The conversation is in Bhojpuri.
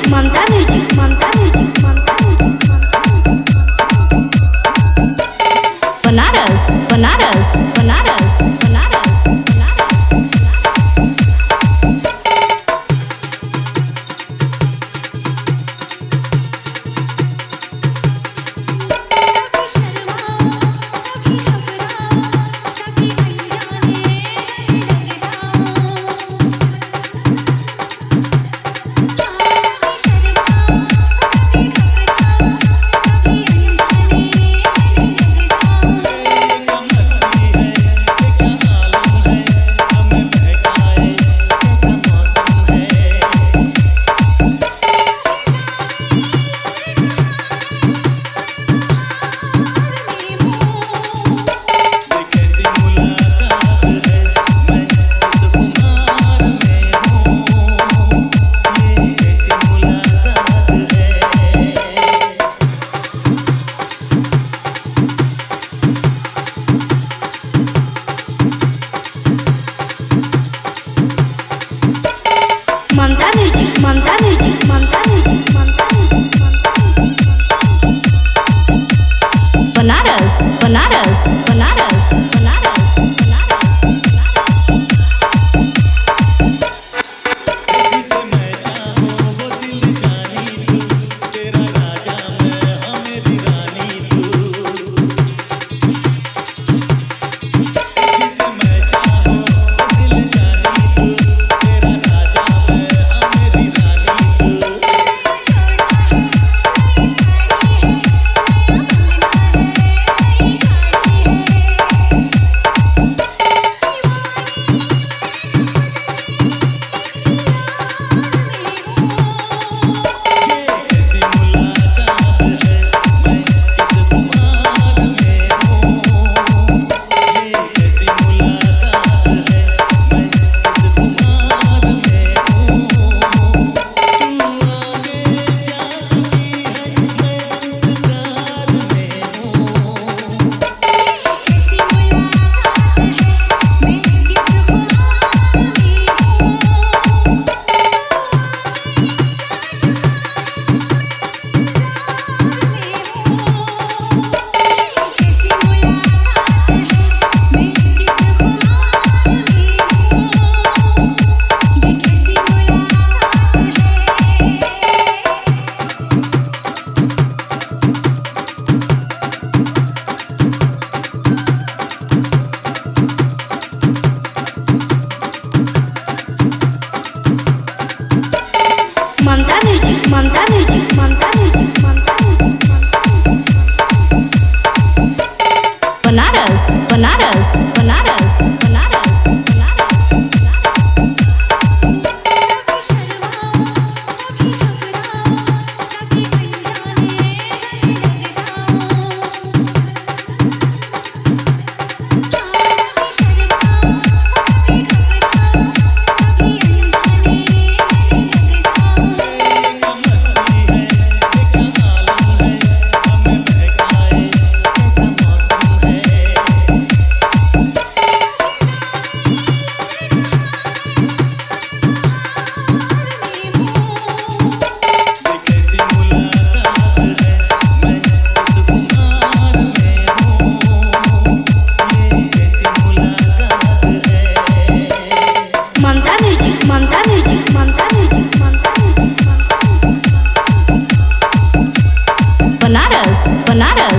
ममता music, Mamta music, Mamta music, Banaras, Banaras, Banaras, Banaras, Banaras. Mamta music, Mamta music, Mamta music, Mamta music, Banaras, Banaras, Banaras, Banaras, Banaras. जिसे मैं चाहूं वो दिल जानी तू, तेरा राजा मैं हाँ मेरी रानी तू। जिसे मैं चाहूं वो दिल जानी तू, तेरा राजा मैं हाँ मेरी रानी तू। Mamta music, Mamta music, Mamta music, Mamta music, Banaras, Banaras, Banaras, Banaras, Banaras, Mamta music, Mamta music, Mamta music, Mamta music, Banaras, Banaras.